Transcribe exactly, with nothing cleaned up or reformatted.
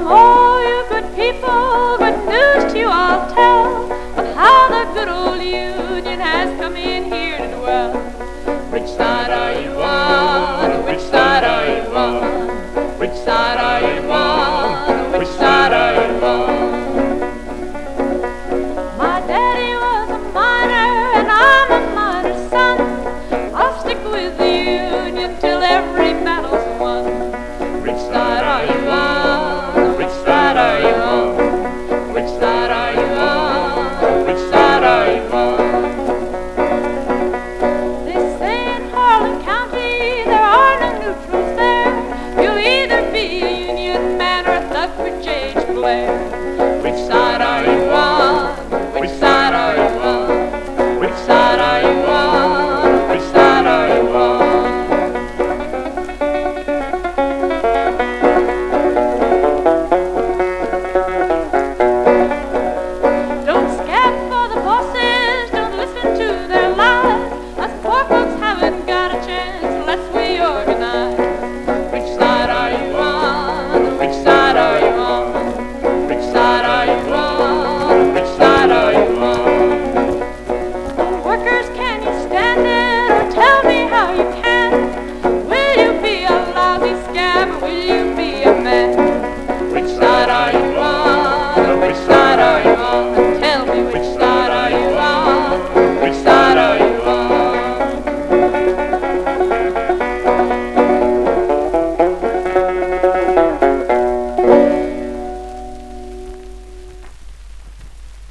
Oh, you good people, good news to you I'll tell of how the good old Union has come in here to dwell. Which side are you on? Which side are you on? Which side are you on? Which side are you on? My daddy was a miner and I'm a miner's son. I'll stick with the Union till every battle's won. Which side are you on? Which side are you on? Which side are you on? Which side are you on? They say in Harlan County there are no neutrals there. You'll either be a Union man or a thug for J H Blair.